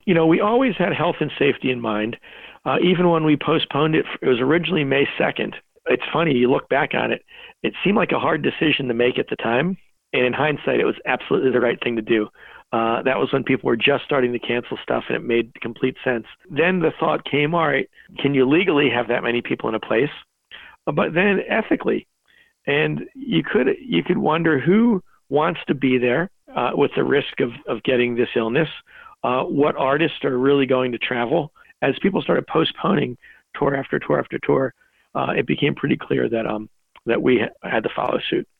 We always had health and safety in mind. Even when we postponed it, it was originally May 2nd. It's funny, you look back on it, it seemed like a hard decision to make at the time. And in hindsight, it was absolutely the right thing to do. That was when people were just starting to cancel stuff, and it made complete sense. Then the thought came, all right, can you legally have that many people in a place? But then ethically, and you could wonder who wants to be there with the risk of getting this illness. What artists are really going to travel? As people started postponing tour after tour after tour, it became pretty clear that we had to follow suit.